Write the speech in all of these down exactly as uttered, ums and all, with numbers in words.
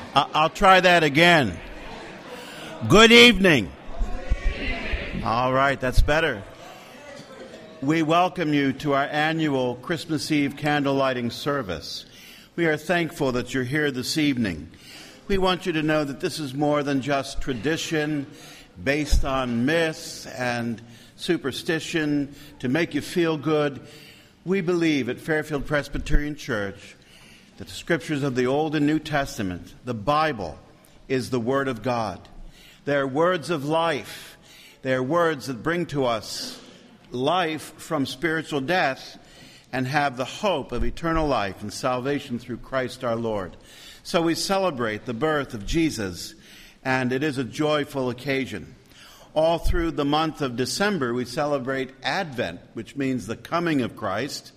I'll try that again. Good evening. All right, that's better. We welcome you to our annual Christmas Eve candle lighting service. We are thankful that you're here this evening. We want you to know that this is more than just tradition based on myths and superstition to make you feel good. We believe at Fairfield Presbyterian Church that the scriptures of the Old and New Testament, the Bible, is the Word of God. They are words of life. They are words that bring to us life from spiritual death and have the hope of eternal life and salvation through Christ our Lord. So we celebrate the birth of Jesus, and it is a joyful occasion. All through the month of December, we celebrate Advent, which means the coming of Christ.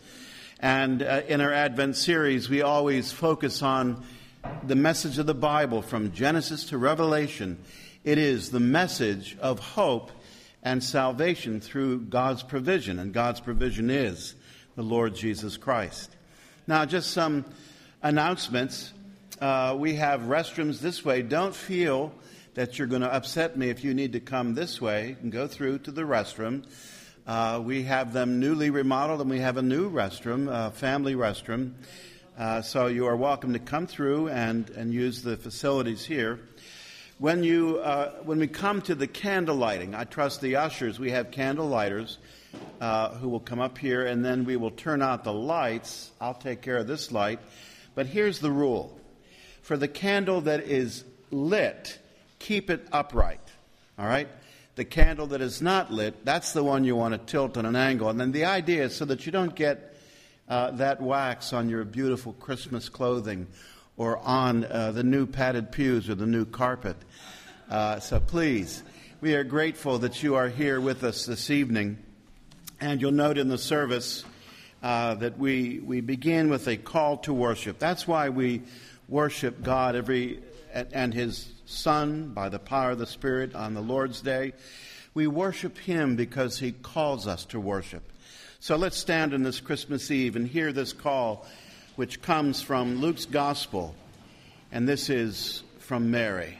And uh, in our Advent series, we always focus on the message of the Bible from Genesis to Revelation. It is the message of hope and salvation through God's provision, and God's provision is the Lord Jesus Christ. Now, just some announcements. Uh, we have restrooms this way. Don't feel that you're going to upset me if you need to come this way. You can go through to the restroom. Uh, we have them newly remodeled, and we have a new restroom, a family restroom. Uh, so you are welcome to come through and, and use the facilities here. When you uh, when we come to the candle lighting, I trust the ushers, we have candle lighters uh, who will come up here, and then we will turn out the lights. I'll take care of this light. But here's the rule. For the candle that is lit, keep it upright, all right? The candle that is not lit, that's the one you want to tilt on an angle. And then the idea is so that you don't get uh, that wax on your beautiful Christmas clothing or on uh, the new padded pews or the new carpet. Uh, so please, we are grateful that you are here with us this evening. And you'll note in the service uh, that we, we begin with a call to worship. That's why we worship God every and His Son by the power of the Spirit on the Lord's Day. We worship Him because He calls us to worship. So let's stand on this Christmas Eve and hear this call, which comes from Luke's Gospel, and this is from Mary.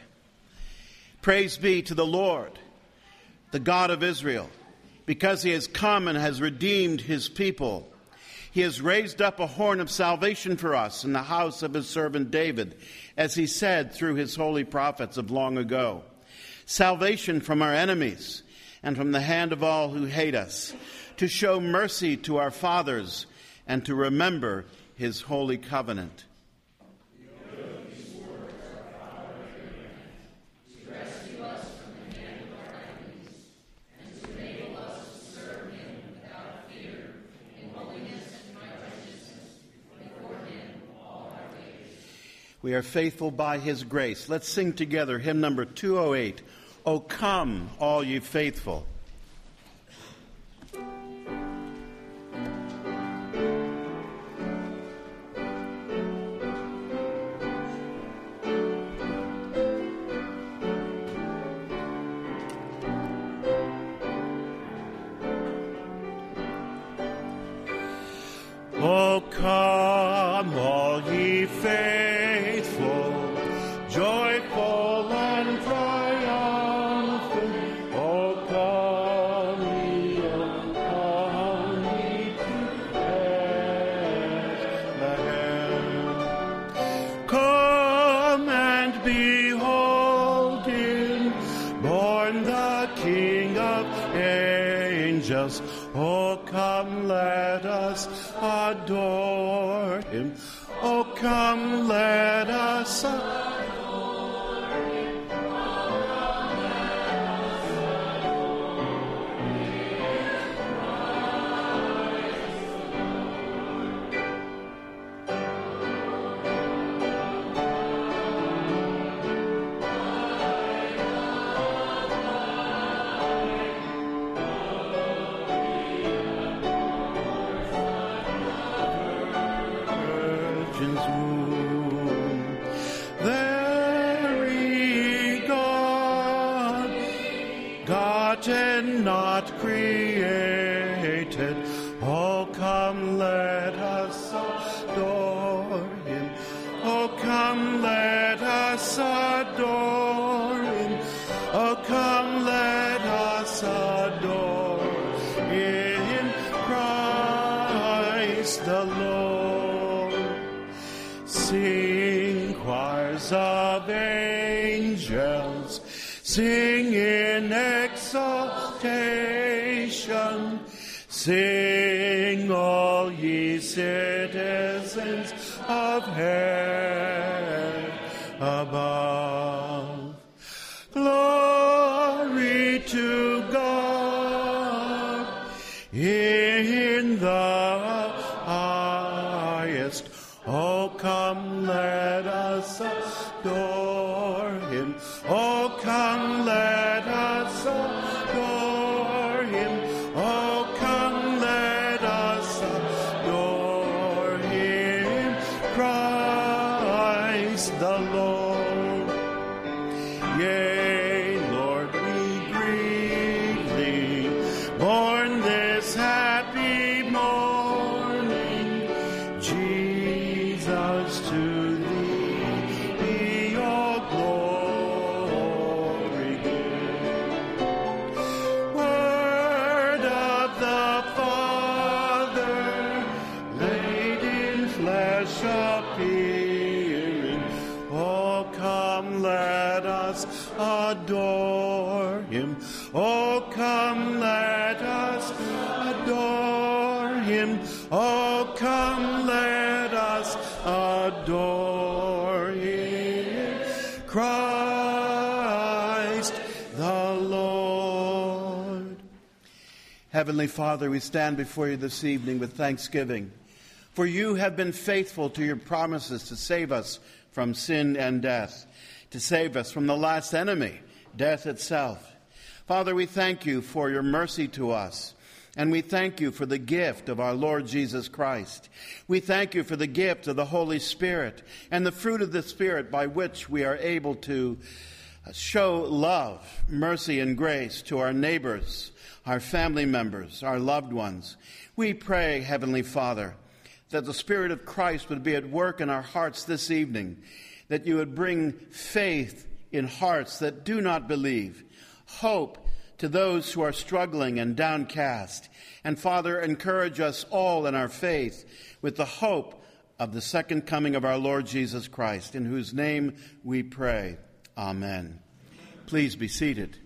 Praise be to the Lord, the God of Israel, because He has come and has redeemed His people. He has raised up a horn of salvation for us in the house of His servant David, as He said through His holy prophets of long ago. Salvation from our enemies and from the hand of all who hate us, to show mercy to our fathers and to remember His holy covenant. We are faithful by His grace. Let's sing together hymn number two oh eight. O come, all ye faithful. O come, all ye faithful, joyful and triumphant. O come ye, O come ye to Bethlehem. Come and behold Him, born the King of angels. O come, let us adore Him. Oh, come, let us adore Him. Not created. Oh, come, let us adore Him. Oh, come, let us us adore him. Oh, come, let us adore in Christ the Lord. Sing, choirs of angels, sing in exaltation. Sing, all ye citizens of heaven above. Glory to God in the highest. Oh, come, let us adore him. Oh, come, let us adore him. Oh, come, let us adore him. Christ the Lord. Yea, Lord, we greet thee, born this happy morning. Jesus, to thee be all glory given. Word of the Father, laid in flesh appearing. Oh, come, let us adore him. Oh, come, let us adore him. Oh, come, let us adore him. Christ the Lord. Heavenly Father, we stand before you this evening with thanksgiving. For you have been faithful to your promises to save us from sin and death, to save us from the last enemy, death itself. Father, we thank you for your mercy to us, and we thank you for the gift of our Lord Jesus Christ. We thank you for the gift of the Holy Spirit and the fruit of the Spirit by which we are able to show love, mercy, and grace to our neighbors, our family members, our loved ones. We pray, Heavenly Father, that the Spirit of Christ would be at work in our hearts this evening, that you would bring faith in hearts that do not believe, hope to those who are struggling and downcast. And Father, encourage us all in our faith with the hope of the second coming of our Lord Jesus Christ, in whose name we pray. Amen. Please be seated.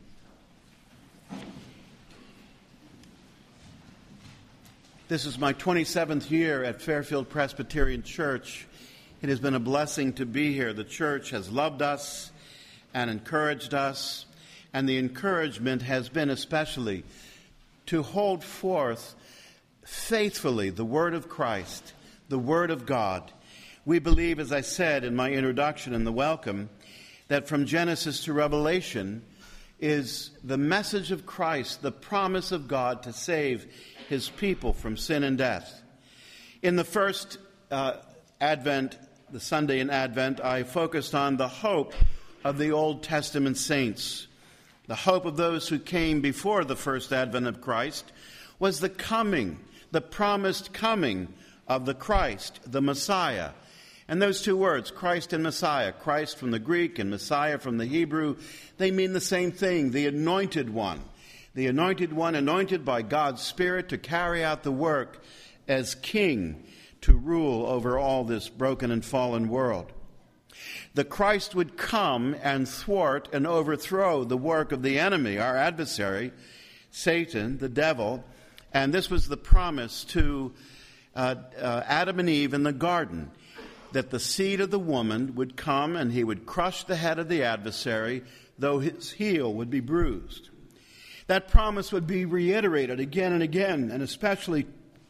This is my twenty-seventh year at Fairfield Presbyterian Church. It has been a blessing to be here. The church has loved us and encouraged us, and the encouragement has been especially to hold forth faithfully the word of Christ, the word of God. We believe, as I said in my introduction and the welcome, that from Genesis to Revelation is the message of Christ, the promise of God to save his people from sin and death. In the first uh, Advent, the Sunday in Advent, I focused on the hope of the Old Testament saints. The hope of those who came before the first advent of Christ was the coming, the promised coming of the Christ, the Messiah. And those two words, Christ and Messiah, Christ from the Greek and Messiah from the Hebrew, they mean the same thing, the anointed one. The anointed one, anointed by God's Spirit to carry out the work as king, to rule over all this broken and fallen world. The Christ would come and thwart and overthrow the work of the enemy, our adversary, Satan, the devil. And this was the promise to uh, uh, Adam and Eve in the garden, that the seed of the woman would come and he would crush the head of the adversary, though his heel would be bruised. That promise would be reiterated again and again, and especially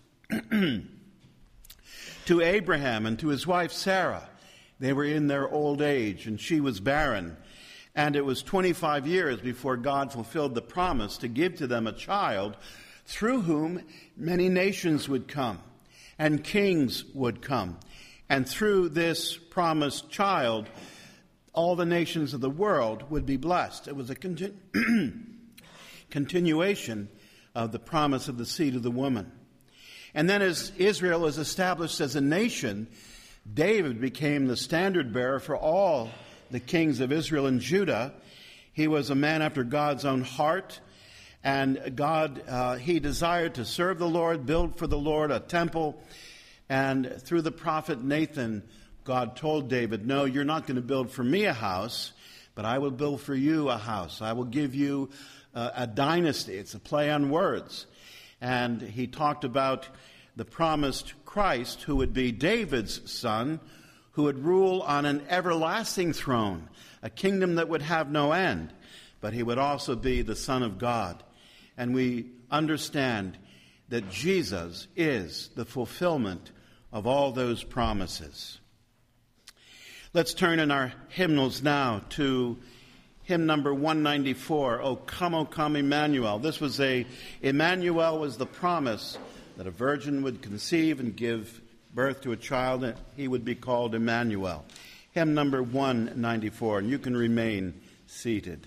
to Abraham and to his wife Sarah. They were in their old age, and she was barren. And it was twenty-five years before God fulfilled the promise to give to them a child through whom many nations would come and kings would come. And through this promised child, all the nations of the world would be blessed. It was a continu- continuation of the promise of the seed of the woman. And then as Israel is established as a nation, David became the standard bearer for all the kings of Israel and Judah. He was a man after God's own heart, and God, uh, he desired to serve the Lord, build for the Lord a temple. And through the prophet Nathan, God told David, no, you're not going to build for me a house, but I will build for you a house. I will give you uh, a dynasty. It's a play on words. And he talked about the promised Christ, who would be David's son, who would rule on an everlasting throne, a kingdom that would have no end. But he would also be the Son of God. And we understand that Jesus is the fulfillment of all those promises. Let's turn in our hymnals now to hymn number one ninety-four, O Come, O Come, Emmanuel. This was a, Emmanuel was the promise that a virgin would conceive and give birth to a child, and he would be called Emmanuel. Hymn number one ninety-four, and you can remain seated.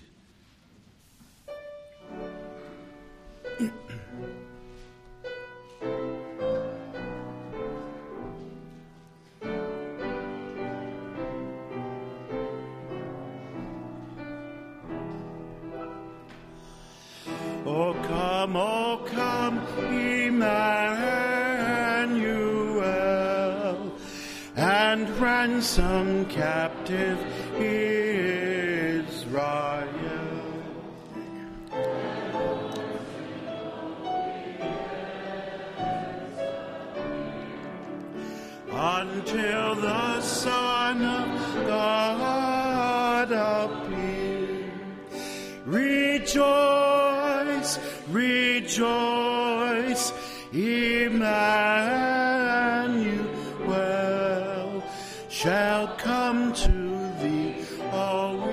O come, O come, Emmanuel, and ransom captive Israel. Until the Son of God appear, rejoice, rejoice, Emmanuel shall come to thee, O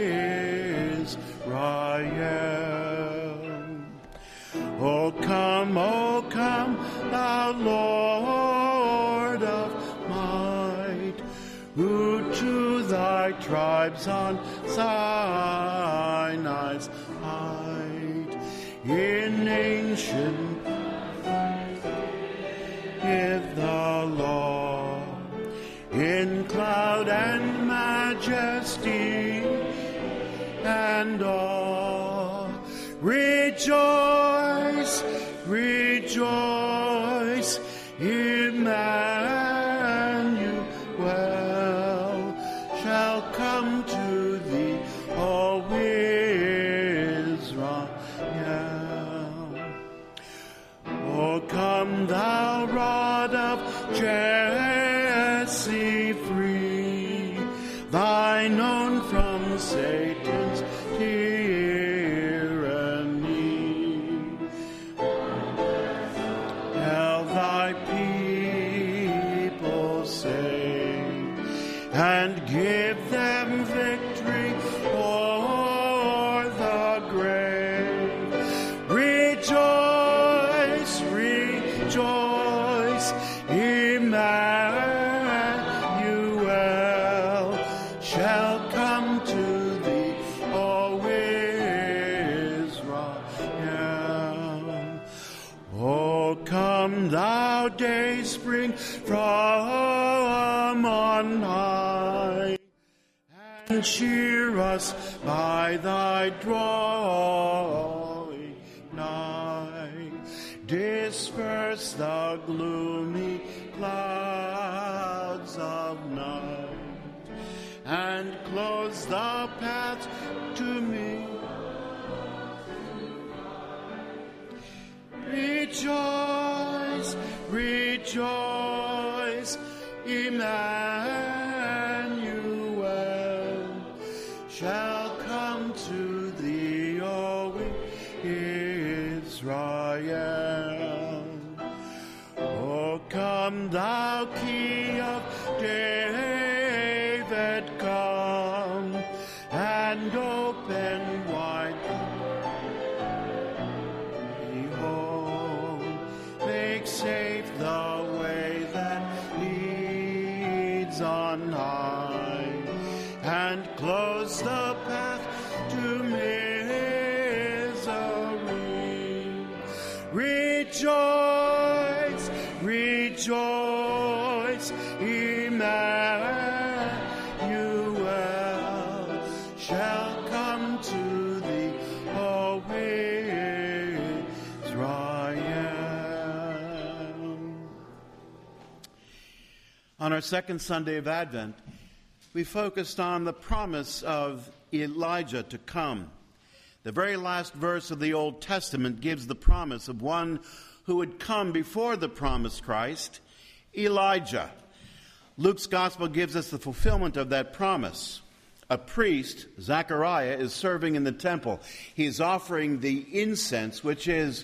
Israel. O come, O come, thou Lord of might, who to thy tribes on Sinai's height in ancient give the law, in cloud and majesty and awe. Rejoice, rejoice, Emmanuel shall come to thee, O Israel. O come, thou rod of Jesse free, thine own from Satan's tyranny. Tell thy people save, and give them victory o'er the grave. Rejoice, rejoice, Emmanuel shall come to thee, O Israel. O come, thou day spring from on high, and cheer us by thy drawing nigh. Disperse the gloomy clouds of night, and close the path to me. Rejoice, rejoice, Emmanuel shall come to thee, O Israel. O come, thou Key of David, come and open wide. Behold, make safe the way that leads on high, and close the path to misery. Rejoice, rejoice, Emmanuel shall come to thee, O Israel. On our second Sunday of Advent, we focused on the promise of Elijah to come. The very last verse of the Old Testament gives the promise of one who would come before the promised Christ, Elijah. Luke's gospel gives us the fulfillment of that promise. A priest, Zechariah, is serving in the temple. He is offering the incense, which is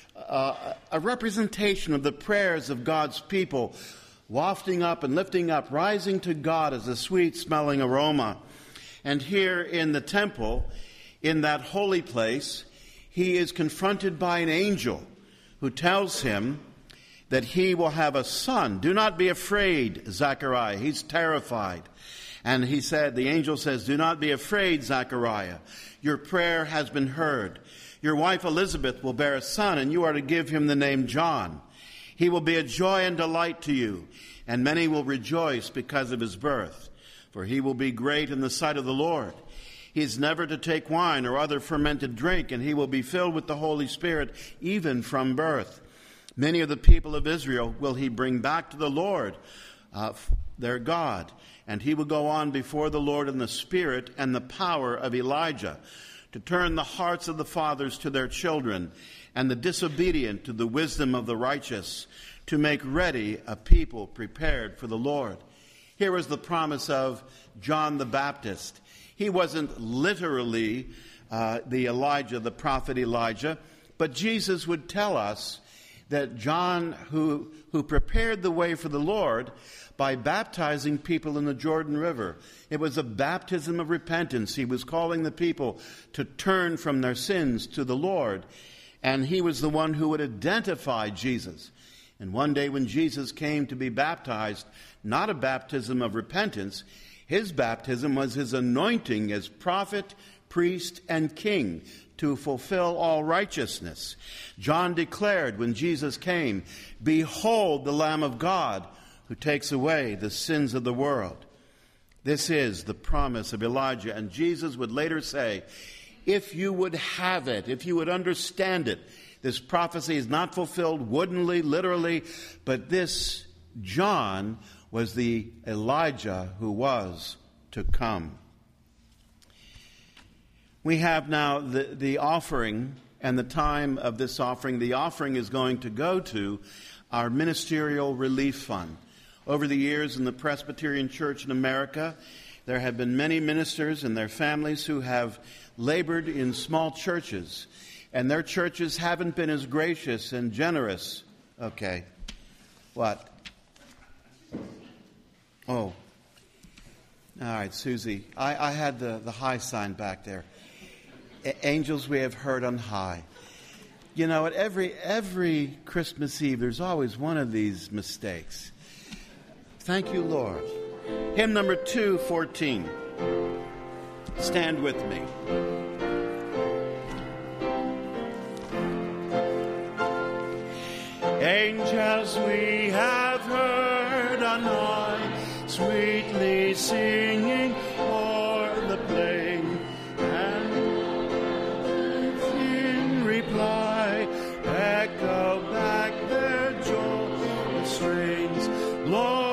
uh, a representation of the prayers of God's people, wafting up and lifting up, rising to God as a sweet-smelling aroma. And here in the temple, in that holy place, he is confronted by an angel who tells him that he will have a son. Do not be afraid, Zechariah. He's terrified. And he said, the angel says, do not be afraid, Zechariah. Your prayer has been heard. Your wife Elizabeth will bear a son, and you are to give him the name John. He will be a joy and delight to you, and many will rejoice because of his birth. For he will be great in the sight of the Lord. He is never to take wine or other fermented drink, and he will be filled with the Holy Spirit even from birth. Many of the people of Israel will he bring back to the Lord, uh, their God, and he will go on before the Lord in the spirit and the power of Elijah, to turn the hearts of the fathers to their children, and the disobedient to the wisdom of the righteous, to make ready a people prepared for the Lord. Here was the promise of John the Baptist. He wasn't literally uh, the Elijah, the prophet Elijah, but Jesus would tell us that John, who, who prepared the way for the Lord by baptizing people in the Jordan River. It was a baptism of repentance. He was calling the people to turn from their sins to the Lord. And he was the one who would identify Jesus. And one day when Jesus came to be baptized, not a baptism of repentance, his baptism was his anointing as prophet, priest, and king to fulfill all righteousness. John declared when Jesus came, behold the Lamb of God who takes away the sins of the world. This is the promise of Elijah. And Jesus would later say, if you would have it, if you would understand it, this prophecy is not fulfilled woodenly, literally, but this John was the Elijah who was to come. We have now the, the offering and the time of this offering. The offering is going to go to our Ministerial Relief Fund. Over the years in the Presbyterian Church in America, there have been many ministers and their families who have labored in small churches, and their churches haven't been as gracious and generous. Okay. What? Oh. All right, Susie. I, I had the, the high sign back there. A- angels we have heard on high. You know, at every every Christmas Eve, there's always one of these mistakes. Thank you, Lord. Hymn number two fourteen. Stand with me. Angels we have heard on high, sweetly singing o'er the plain, and in reply echo back their joyous strains. Lord,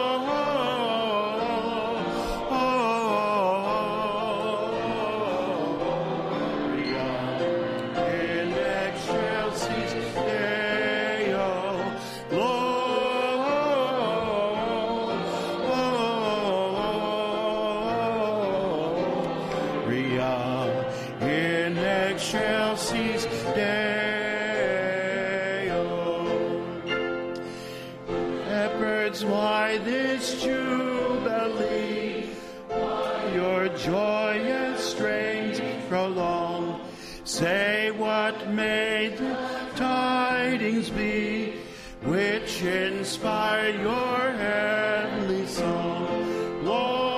why this jubilee? Why your joyous strains prolong? Say what may the tidings be which inspire your heavenly song, Lord.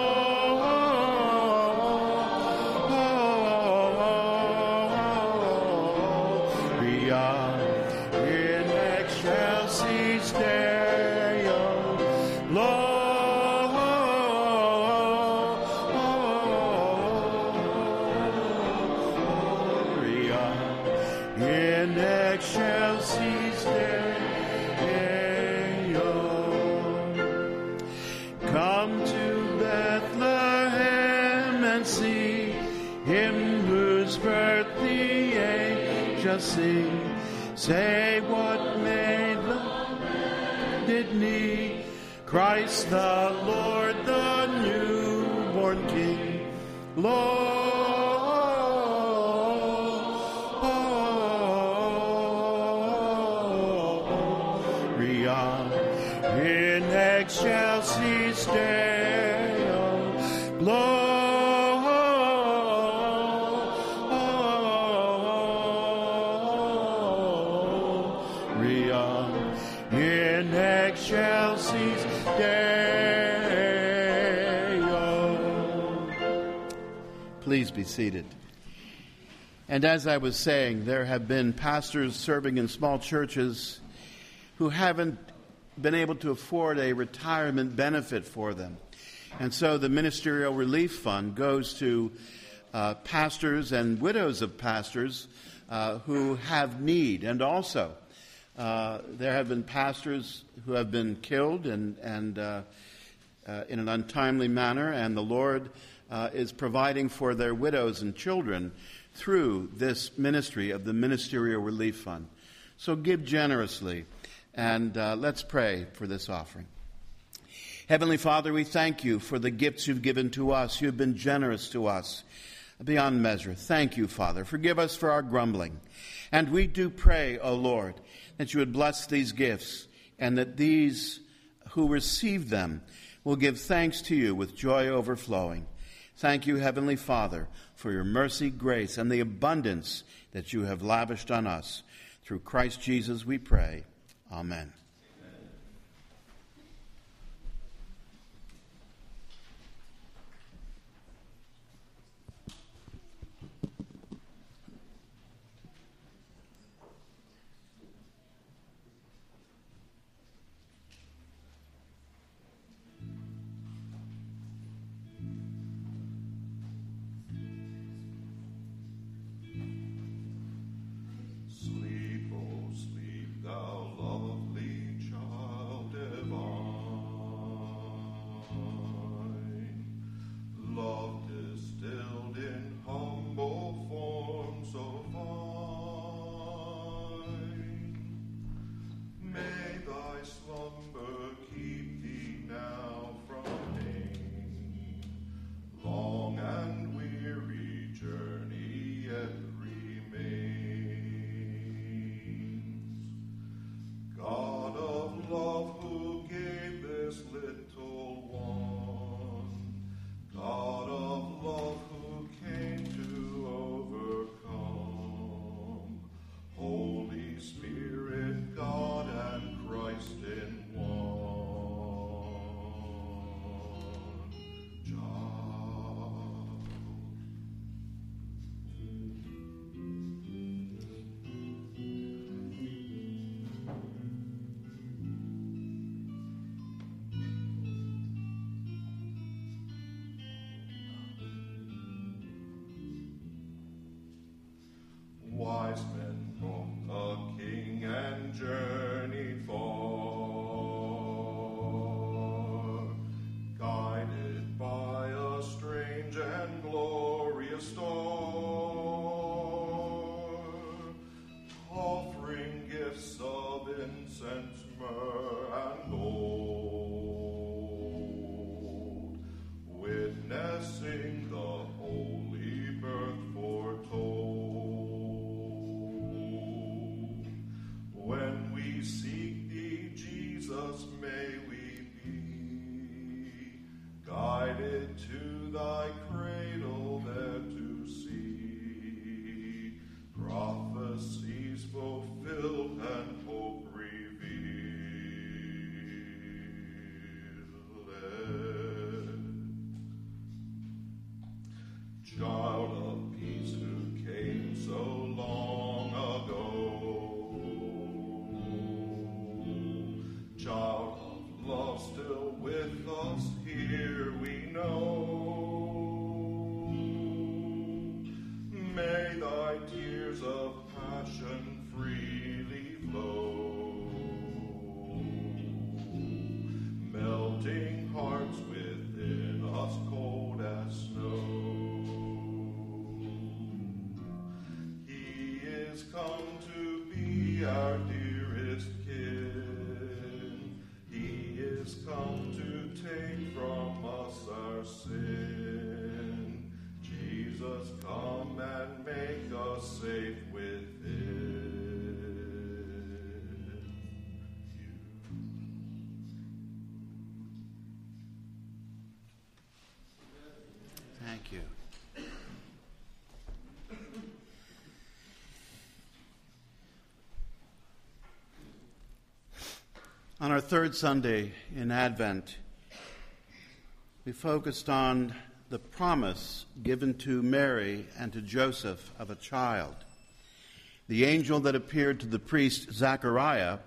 In excelsis Deo, Lord. excelsis Deo. Come to Bethlehem and see him whose birth the angels sing. Say what made the did need, Christ the Lord, the newborn King, Lord. In excelsis Deo, Gloria. In excelsis Deo. Please be seated. And as I was saying, there have been pastors serving in small churches who haven't been able to afford a retirement benefit for them. And so the Ministerial Relief Fund goes to uh, pastors and widows of pastors uh, who have need. And also, uh, there have been pastors who have been killed and, and uh, uh, in an untimely manner, and the Lord uh, is providing for their widows and children through this ministry of the Ministerial Relief Fund. So give generously. And uh, let's pray for this offering. Heavenly Father, we thank you for the gifts you've given to us. You've been generous to us beyond measure. Thank you, Father. Forgive us for our grumbling. And we do pray, O Lord, that you would bless these gifts and that these who receive them will give thanks to you with joy overflowing. Thank you, Heavenly Father, for your mercy, grace, and the abundance that you have lavished on us. Through Christ Jesus we pray. Amen. Sleep, oh sleep, thou lovely child divine. Love distilled in humble form so fine. May thy slumber keep thee now from pain. Long and weary journey yet God of love, who gave this little one, God of love, who came to overcome, Holy Spirit, God and Christ in one child. Wise men brought a king and journeyed far, guided by a strange and glorious star, offering gifts of incense, myrrh, and gold, witnessing the holy birth foretold. When we seek thee, Jesus, may we be guided to thy cradle there to see prophecies fulfilled and hope revealed. Child of peace who came so long ago, child of love still with us here we know. May thy tears of passion free safe within you. Thank you. On our third Sunday in Advent, we focused on the promise given to Mary and to Joseph of a child. The angel that appeared to the priest Zechariah,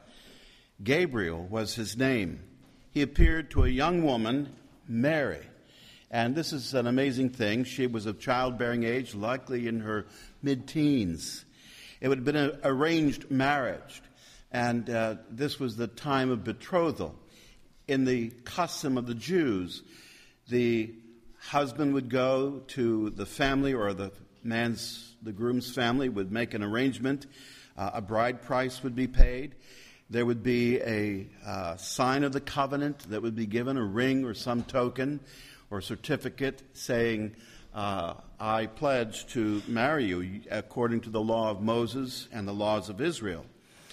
Gabriel was his name. He appeared to a young woman, Mary. And this is an amazing thing. She was of childbearing age, likely in her mid-teens. It would have been an arranged marriage. And uh, this was the time of betrothal. In the custom of the Jews, the husband would go to the family, or the man's, the groom's family would make an arrangement. Uh, a bride price would be paid. There would be a uh, sign of the covenant that would be given, a ring or some token or certificate saying, uh, I pledge to marry you according to the law of Moses and the laws of Israel.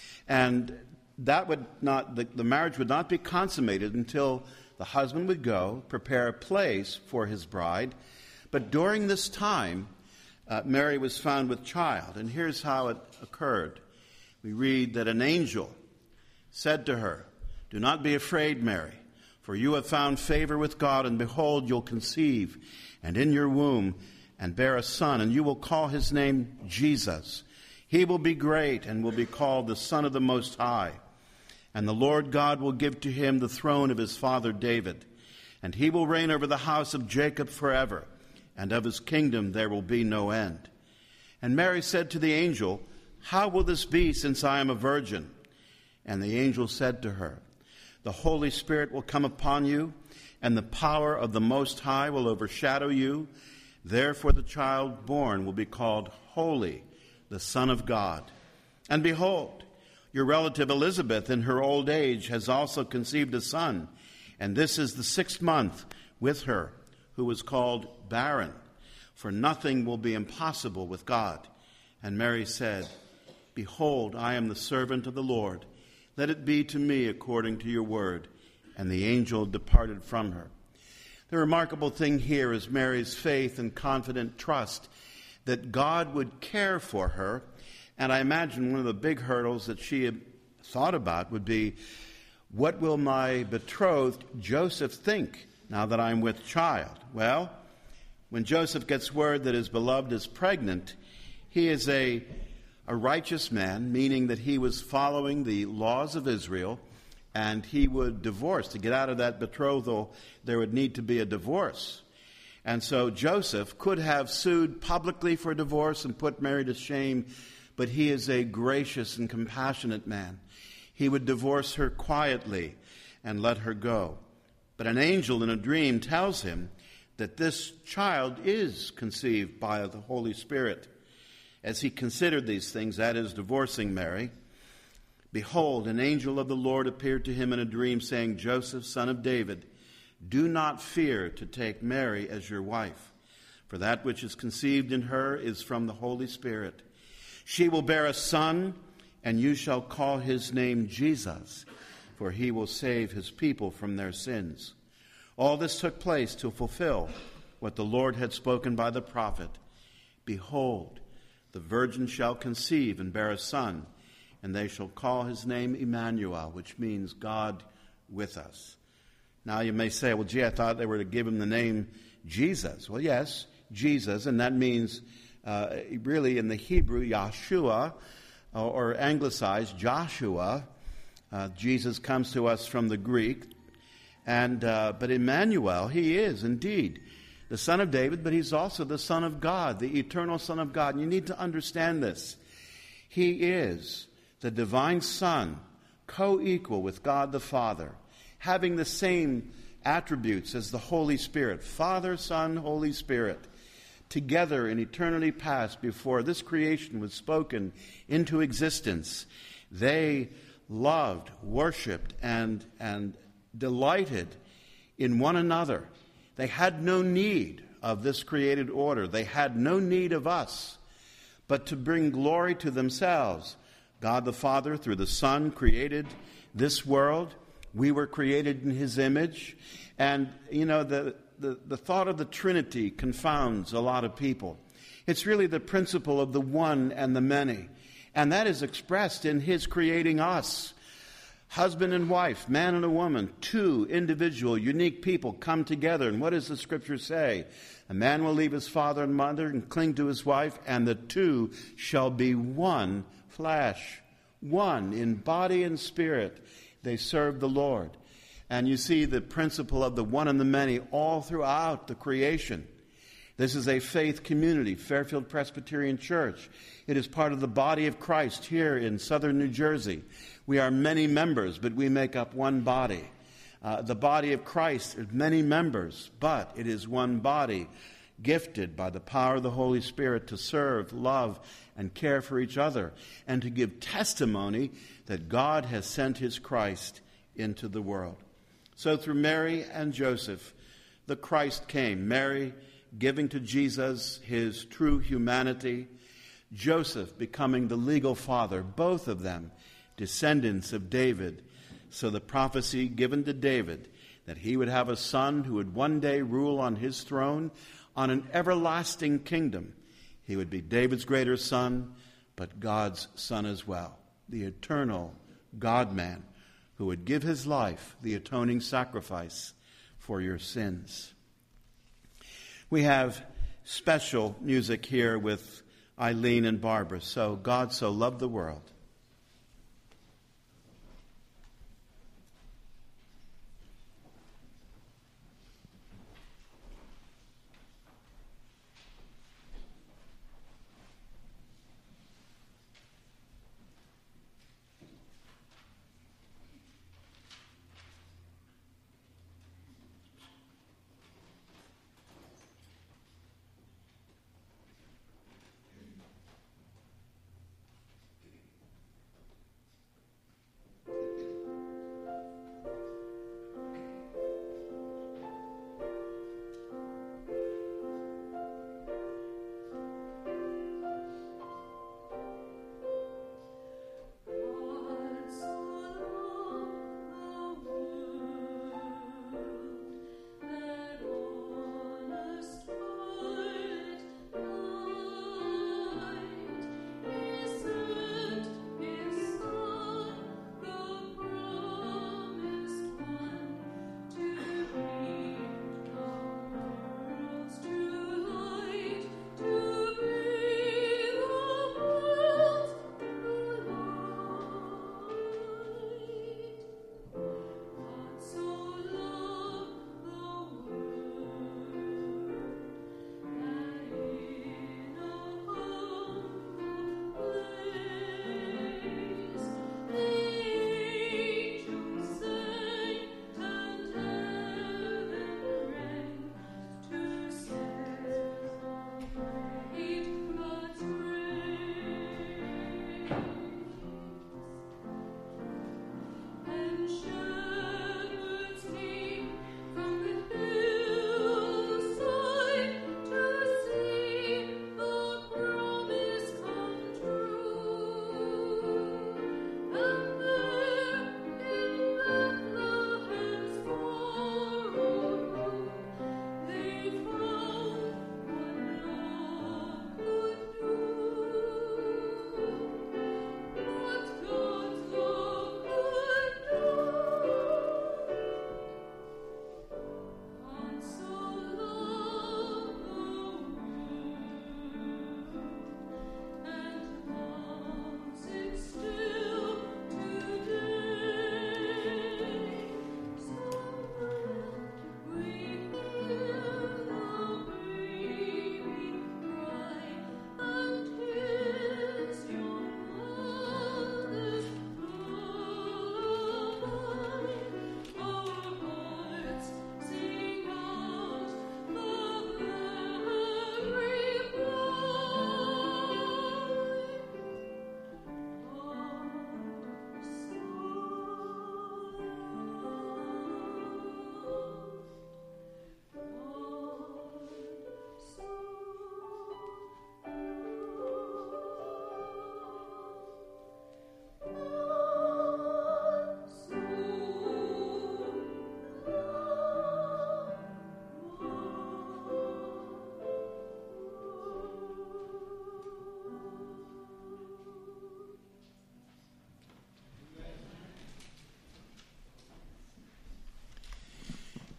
And that would not, the, the marriage would not be consummated until the husband would go, prepare a place for his bride. But during this time, uh, Mary was found with child. And here's how it occurred. We read that an angel said to her, "Do not be afraid, Mary, for you have found favor with God, and behold, you'll conceive, and in your womb, and bear a son, and you will call his name Jesus. He will be great and will be called the Son of the Most High. And the Lord God will give to him the throne of his father David. And he will reign over the house of Jacob forever, and of his kingdom there will be no end." And Mary said to the angel, "How will this be, since I am a virgin?" And the angel said to her, "The Holy Spirit will come upon you, and the power of the Most High will overshadow you. Therefore the child born will be called Holy, the Son of God. And behold, your relative Elizabeth in her old age has also conceived a son, and this is the sixth month with her, who was called barren, for nothing will be impossible with God." And Mary said, "Behold, I am the servant of the Lord. Let it be to me according to your word." And the angel departed from her. The remarkable thing here is Mary's faith and confident trust that God would care for her. And I imagine one of the big hurdles that she had thought about would be, what will my betrothed Joseph think now that I'm with child? Well, when Joseph gets word that his beloved is pregnant, he is a, a righteous man, meaning that he was following the laws of Israel, and he would divorce. To get out of that betrothal, there would need to be a divorce. And so Joseph could have sued publicly for divorce and put Mary to shame, but he is a gracious and compassionate man. He would divorce her quietly and let her go. But an angel in a dream tells him that this child is conceived by the Holy Spirit. As he considered these things, that is, divorcing Mary, behold, an angel of the Lord appeared to him in a dream, saying, "Joseph, son of David, do not fear to take Mary as your wife, for that which is conceived in her is from the Holy Spirit. She will bear a son, and you shall call his name Jesus, for he will save his people from their sins." All this took place to fulfill what the Lord had spoken by the prophet. "Behold, the virgin shall conceive and bear a son, and they shall call his name Emmanuel," which means God with us. Now you may say, well, gee, I thought they were to give him the name Jesus. Well, yes, Jesus, and that means uh, really in the Hebrew, Yahshua, uh, or anglicized Joshua. Uh, Jesus comes to us from the Greek. And uh, but Emmanuel, he is indeed the Son of David, but he's also the Son of God, the eternal Son of God. And you need to understand this. He is the divine Son, co-equal with God the Father, having the same attributes as the Holy Spirit, Father, Son, Holy Spirit, together in eternity past before this creation was spoken into existence. They loved, worshipped, and, and delighted in one another. They had no need of this created order. They had no need of us. but to bring glory to themselves. God the Father, through the Son, created this world. We were created in his image. And, you know, the, the, the thought of the Trinity confounds a lot of people. It's really the principle of the one and the many. And that is expressed in his creating us. Husband and wife, man and a woman, two individual, unique people come together. And what does the scripture say? A man will leave his father and mother and cling to his wife, and the two shall be one flesh. One in body and spirit. They serve the Lord. And you see the principle of the one and the many all throughout the creation. This is a faith community, Fairfield Presbyterian Church. It is part of the body of Christ here in southern New Jersey. We are many members, but we make up one body. Uh, the body of Christ is many members, but it is one body, gifted by the power of the Holy Spirit to serve, love, and care for each other, and to give testimony that God has sent his Christ into the world. So through Mary and Joseph, the Christ came. Mary giving to Jesus his true humanity, Joseph becoming the legal father, both of them descendants of David. So the prophecy given to David that he would have a son who would one day rule on his throne on an everlasting kingdom. He would be David's greater son, but God's son as well, the eternal God-man who would give his life, the atoning sacrifice for your sins. We have special music here with Eileen and Barbara. So God so loved the world.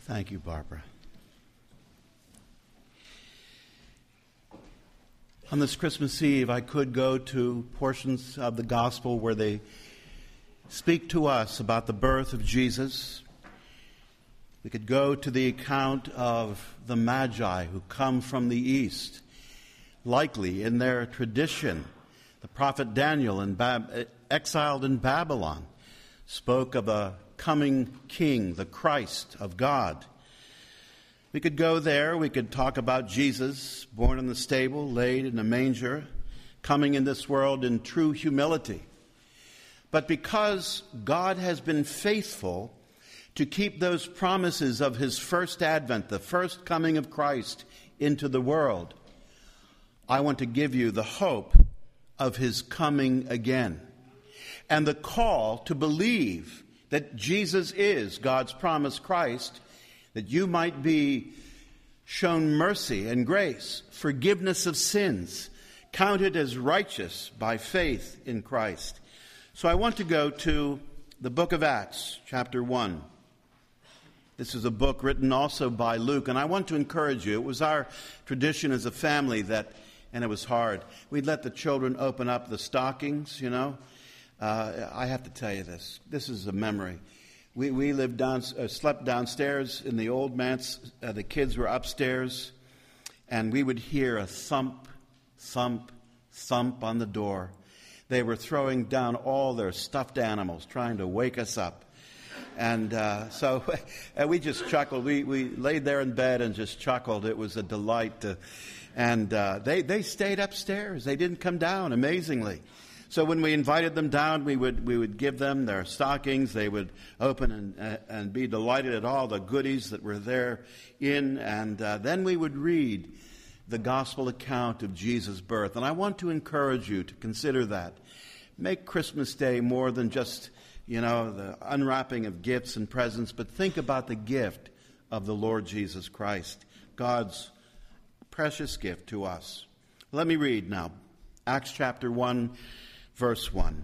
Thank you, Barbara. On this Christmas Eve, I could go to portions of the gospel where they speak to us about the birth of Jesus. We could go to the account of the Magi who come from the east. Likely, in their tradition, the prophet Daniel, in Bab- exiled in Babylon, spoke of a coming king, the Christ of God. We could go there. We could talk about Jesus, born in the stable, laid in a manger, coming in this world in true humility. But because God has been faithful to keep those promises of his first advent, the first coming of Christ into the world, I want to give you the hope of his coming again and the call to believe that Jesus is God's promised Christ, that you might be shown mercy and grace, forgiveness of sins, counted as righteous by faith in Christ. So I want to go to the book of Acts, chapter one. This is a book written also by Luke, and I want to encourage you. It was our tradition as a family that, and it was hard, we'd let the children open up the stockings, you know. Uh, I have to tell you this. This is a memory. We we lived down, uh, slept downstairs in the old manse. Uh, the kids were upstairs, and we would hear a thump, thump, thump on the door. They were throwing down all their stuffed animals, trying to wake us up. And uh, so uh, we just chuckled. We we laid there in bed and just chuckled. It was a delight. To, and uh, they, they stayed upstairs. They didn't come down, amazingly. So when we invited them down, we would we would give them their stockings. They would open and uh, and be delighted at all the goodies that were there in. And uh, then we would read the gospel account of Jesus' birth. And I want to encourage you to consider that. Make Christmas Day more than just, you know, the unwrapping of gifts and presents, but think about the gift of the Lord Jesus Christ, God's precious gift to us. Let me read now. Acts chapter one. Verse one.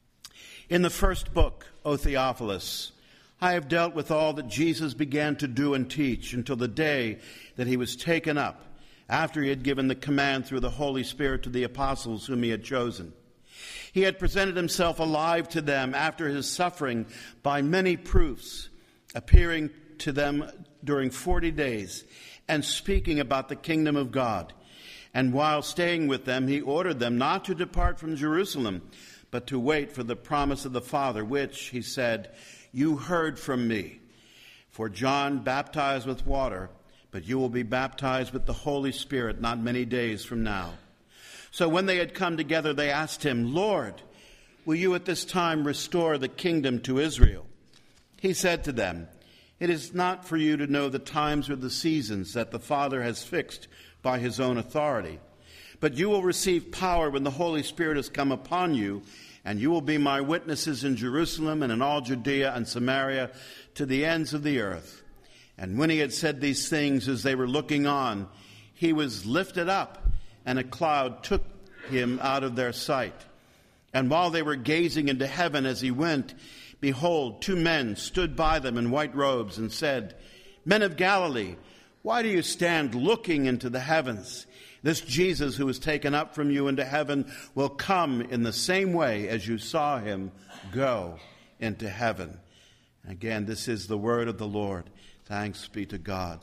In the first book, O Theophilus, I have dealt with all that Jesus began to do and teach until the day that he was taken up, after he had given the command through the Holy Spirit to the apostles whom he had chosen. He had presented himself alive to them after his suffering by many proofs, appearing to them during forty days and speaking about the kingdom of God. And while staying with them, he ordered them not to depart from Jerusalem, but to wait for the promise of the Father, which, he said, you heard from me. For John baptized with water, but you will be baptized with the Holy Spirit not many days from now. So when they had come together, they asked him, Lord, will you at this time restore the kingdom to Israel? He said to them, it is not for you to know the times or the seasons that the Father has fixed by his own authority. But you will receive power when the Holy Spirit has come upon you, and you will be my witnesses in Jerusalem and in all Judea and Samaria to the ends of the earth. And when he had said these things, as they were looking on, he was lifted up, and a cloud took him out of their sight. And while they were gazing into heaven as he went, behold, two men stood by them in white robes and said, Men of Galilee, why do you stand looking into the heavens? This Jesus who was taken up from you into heaven will come in the same way as you saw him go into heaven. Again, this is the word of the Lord. Thanks be to God.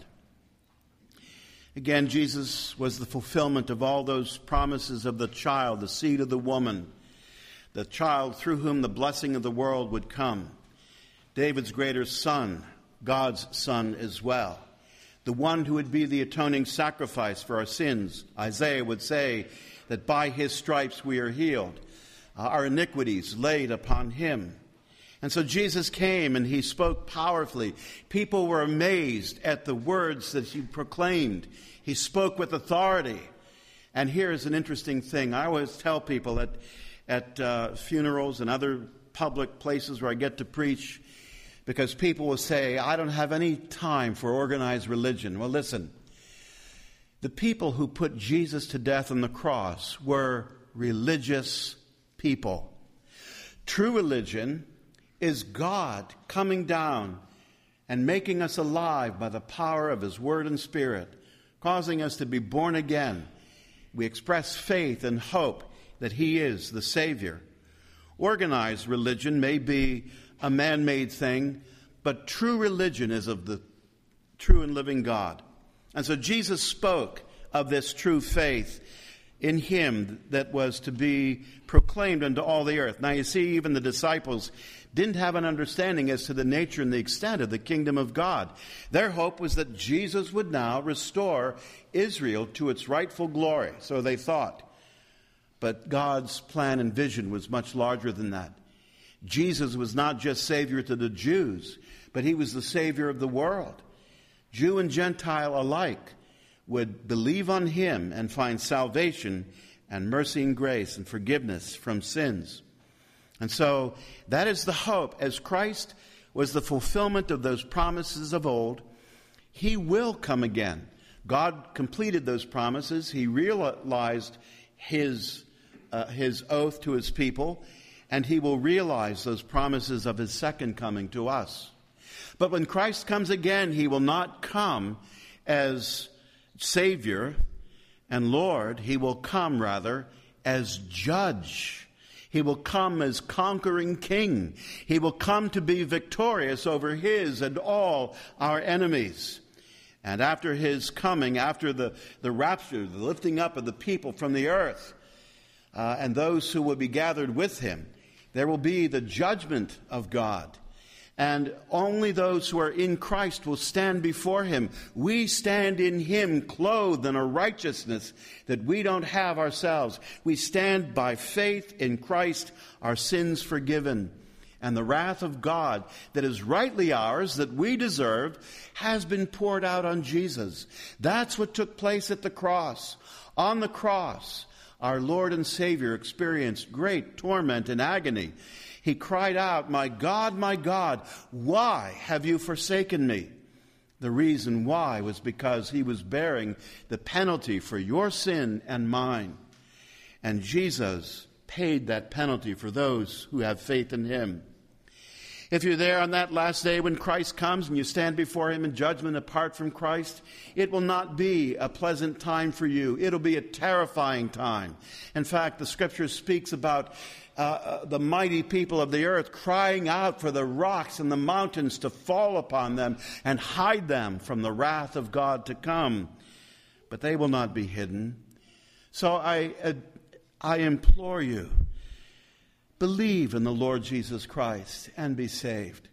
Again, Jesus was the fulfillment of all those promises of the child, the seed of the woman, the child through whom the blessing of the world would come. David's greater son, God's son as well. The one who would be the atoning sacrifice for our sins. Isaiah would say that by his stripes we are healed, uh, our iniquities laid upon him. And so Jesus came and he spoke powerfully. People were amazed at the words that he proclaimed. He spoke with authority. And here's an interesting thing. I always tell people at, at uh, funerals and other public places where I get to preach, because people will say, I don't have any time for organized religion. Well, listen, the people who put Jesus to death on the cross were religious people. True religion is God coming down and making us alive by the power of his word and spirit, causing us to be born again. We express faith and hope that he is the Savior. Organized religion may be a man-made thing, but true religion is of the true and living God. And so Jesus spoke of this true faith in him that was to be proclaimed unto all the earth. Now you see, even the disciples didn't have an understanding as to the nature and the extent of the kingdom of God. Their hope was that Jesus would now restore Israel to its rightful glory, so they thought. But God's plan and vision was much larger than that. Jesus was not just Savior to the Jews, but he was the Savior of the world. Jew and Gentile alike would believe on him and find salvation and mercy and grace and forgiveness from sins. And so that is the hope. As Christ was the fulfillment of those promises of old, he will come again. God completed those promises. He realized his, uh, his oath to his people, and he will realize those promises of his second coming to us. But when Christ comes again, he will not come as Savior and Lord. He will come, rather, as Judge. He will come as conquering King. He will come to be victorious over his and all our enemies. And after his coming, after the, the rapture, the lifting up of the people from the earth, uh, and those who will be gathered with him, there will be the judgment of God. And only those who are in Christ will stand before him. We stand in him clothed in a righteousness that we don't have ourselves. We stand by faith in Christ, our sins forgiven. And the wrath of God that is rightly ours, that we deserved, has been poured out on Jesus. That's what took place at the cross. On the cross, our Lord and Savior experienced great torment and agony. He cried out, "My God, my God, why have you forsaken me?" The reason why was because he was bearing the penalty for your sin and mine. And Jesus paid that penalty for those who have faith in him. If you're there on that last day when Christ comes and you stand before him in judgment apart from Christ, it will not be a pleasant time for you. It'll be a terrifying time. In fact, the scripture speaks about Uh, the mighty people of the earth crying out for the rocks and the mountains to fall upon them and hide them from the wrath of God to come. But they will not be hidden. So I, uh, I implore you, believe in the Lord Jesus Christ and be saved.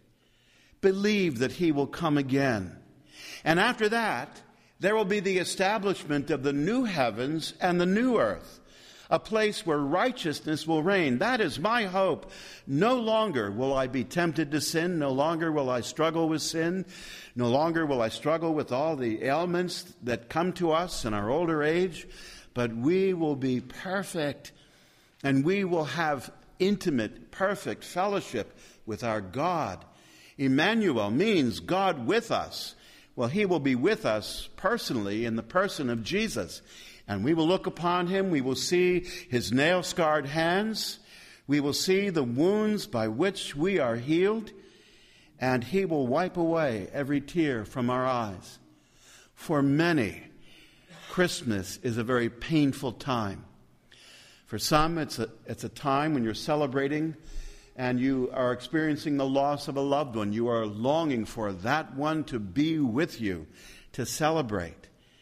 Believe that he will come again. And after that, there will be the establishment of the new heavens and the new earth. A place where righteousness will reign. That is my hope. No longer will I be tempted to sin. No longer will I struggle with sin. No longer will I struggle with all the ailments that come to us in our older age. But we will be perfect, and we will have intimate, perfect fellowship with our God. Emmanuel means God with us. Well, he will be with us personally in the person of Jesus. And we will look upon him. We will see his nail-scarred hands. We will see the wounds by which we are healed. And he will wipe away every tear from our eyes. For many, Christmas is a very painful time. For some, it's a, it's a time when you're celebrating and you are experiencing the loss of a loved one. You are longing for that one to be with you, to celebrate.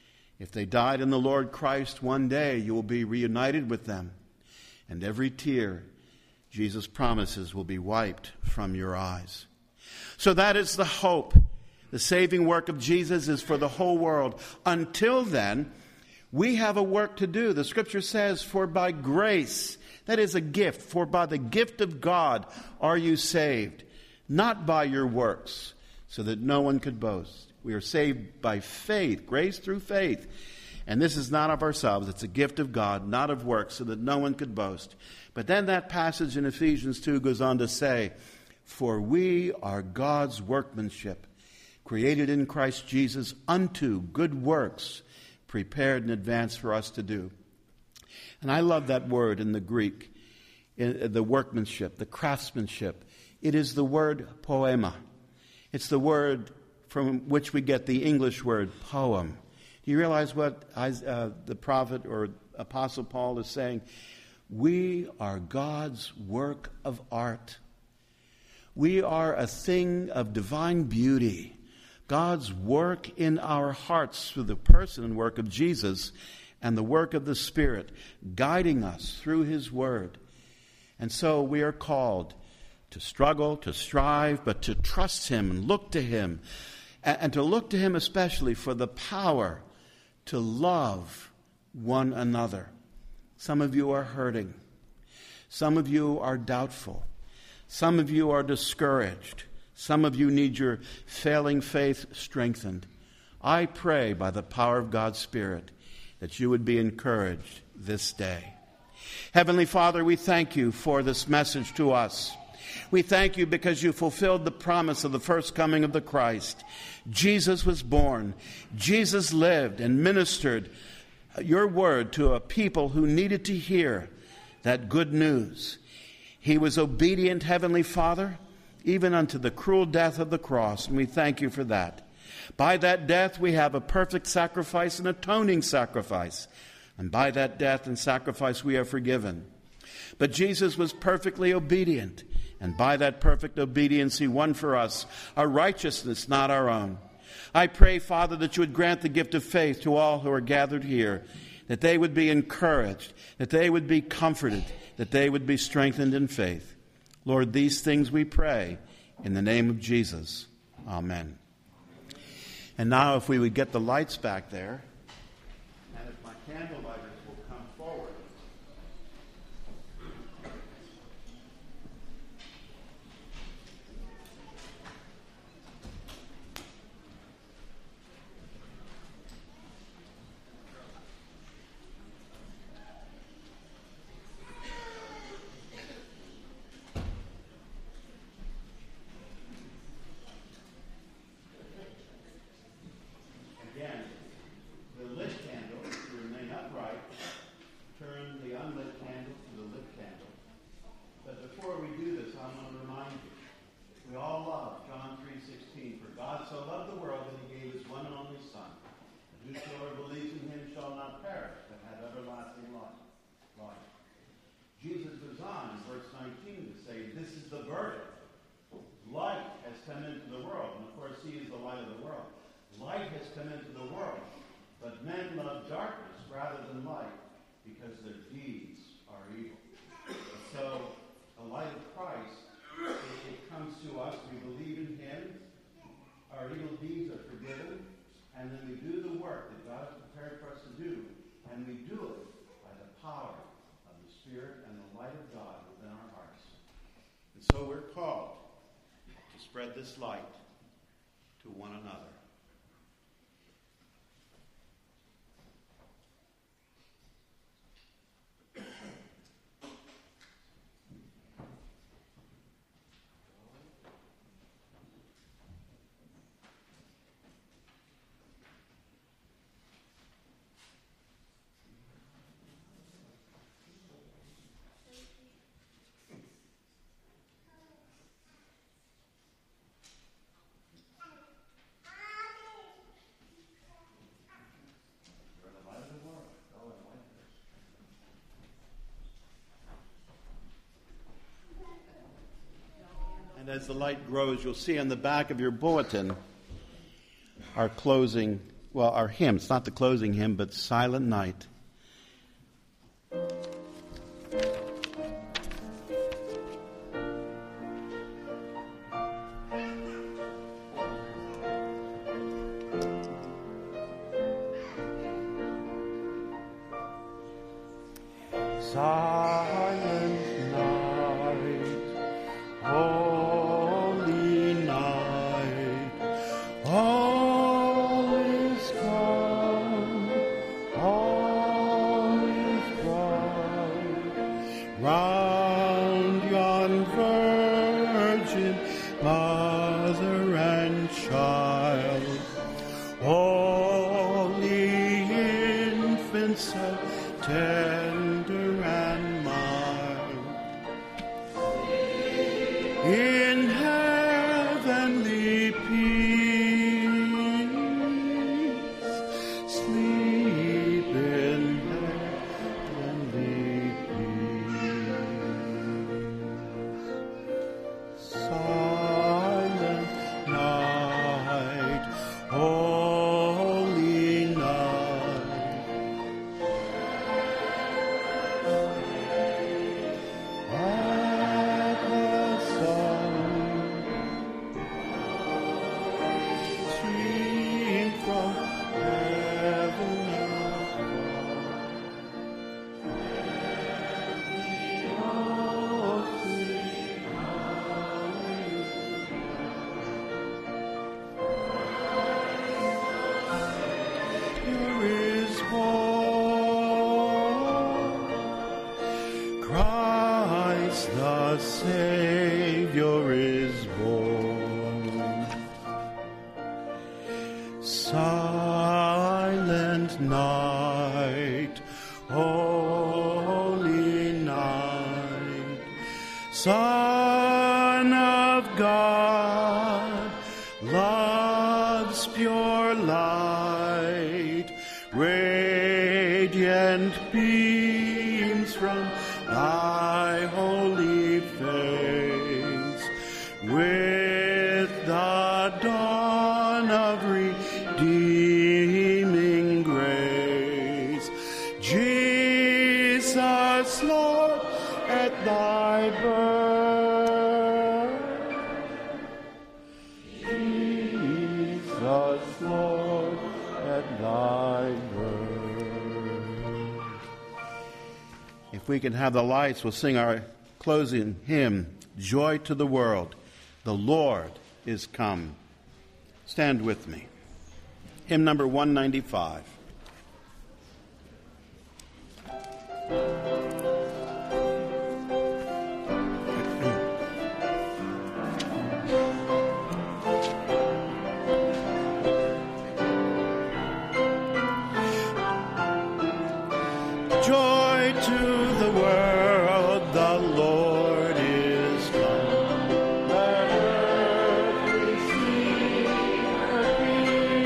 If they died in the Lord Christ, one day you will be reunited with them. And every tear, Jesus promises, will be wiped from your eyes. So that is the hope. The saving work of Jesus is for the whole world. Until then, we have a work to do. The scripture says, "For by grace," that is a gift, "for by the gift of God are you saved, not by your works, so that no one could boast." We are saved by faith, grace through faith. And this is not of ourselves. It's a gift of God, not of works, so that no one could boast. But then that passage in Ephesians two goes on to say, "For we are God's workmanship, created in Christ Jesus unto good works, prepared in advance for us to do." And I love that word in the Greek, in the workmanship, the craftsmanship. It is the word poema. It's the word from which we get the English word poem. Do you realize what uh, the prophet or Apostle Paul is saying? We are God's work of art. We are a thing of divine beauty. God's work in our hearts through the person and work of Jesus and the work of the Spirit, guiding us through His Word. And so we are called to struggle, to strive, but to trust Him and look to Him, and to look to Him especially for the power to love one another. Some of you are hurting. Some of you are doubtful. Some of you are discouraged. Some of you need your failing faith strengthened. I pray by the power of God's Spirit that you would be encouraged this day. Heavenly Father, we thank you for this message to us. We thank you because you fulfilled the promise of the first coming of the Christ. Jesus was born. Jesus lived and ministered your word to a people who needed to hear that good news. He was obedient, Heavenly Father, even unto the cruel death of the cross, and we thank you for that. By that death, we have a perfect sacrifice, an atoning sacrifice. And by that death and sacrifice, we are forgiven. But Jesus was perfectly obedient. And by that perfect obedience, He won for us a righteousness not our own. I pray, Father, that you would grant the gift of faith to all who are gathered here, that they would be encouraged, that they would be comforted, that they would be strengthened in faith. Lord, these things we pray in the name of Jesus. Amen. And now if we would get the lights back there, and if my candle lighters will come forward. So we're called to spread this light to one another. And as the light grows, you'll see on the back of your bulletin our closing, well, our hymn. It's not the closing hymn, but Silent Night. In heavenly peace. Savior is born. Silent night, holy night, Son of God, love's pure light, radiant beams from thy holy face, with the dawn of redeeming grace. Jesus, Lord, at thy birth, Jesus, Lord, at thy birth. If we can have the lights, we'll sing our closing hymn, Joy to the World. The Lord is come. Stand with me. Hymn number one ninety-five. Joy to the world, the Lord is come. Let earth receive her King.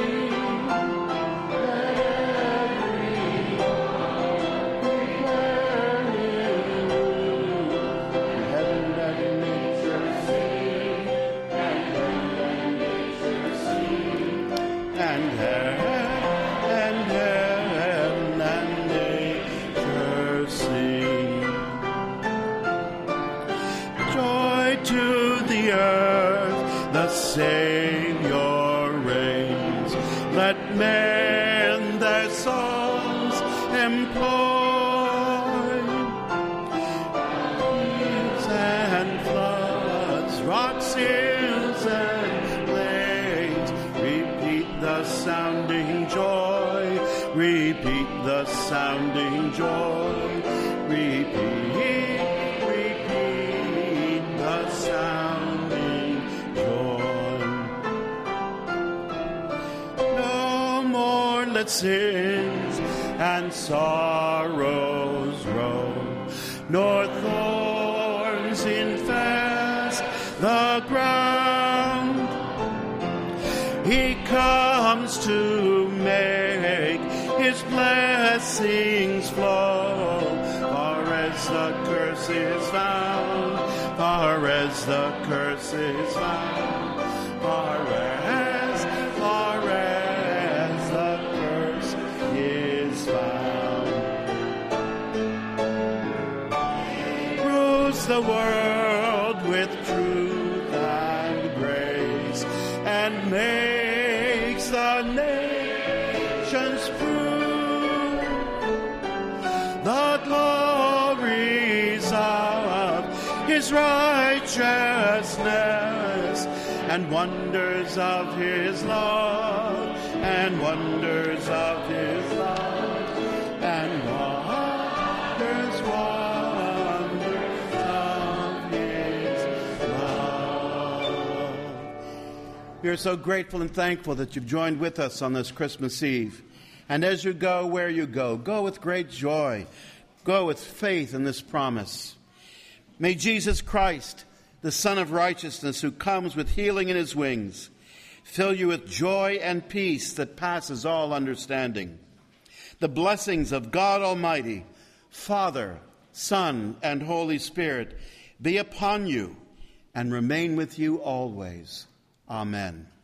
Let every heart declare Him. Heaven and nature sing, and earth and nature sing, and heaven and heaven and nature sing. Joy to the earth, the Savior reigns. Let men their songs employ. Hills and floods, rocks, hills and plains, repeat the sounding joy, repeat the sounding joy, repeat, repeat the sounding joy. No more let sins and sorrows roam, nor thorns infest the ground. He comes to make His blessings flow, far as the curse is found, far as the curse is found, far as, far as the curse is found. Rules the world with truth and grace, and makes the nations prove the glories of His righteousness, and wonders of His love, and wonders of His love, and wonders, wonders of His love. We are so grateful and thankful that you've joined with us on this Christmas Eve. And as you go where you go, go with great joy. Go with faith in this promise. May Jesus Christ, the Son of Righteousness, who comes with healing in His wings, fill you with joy and peace that passes all understanding. The blessings of God Almighty, Father, Son, and Holy Spirit be upon you and remain with you always. Amen.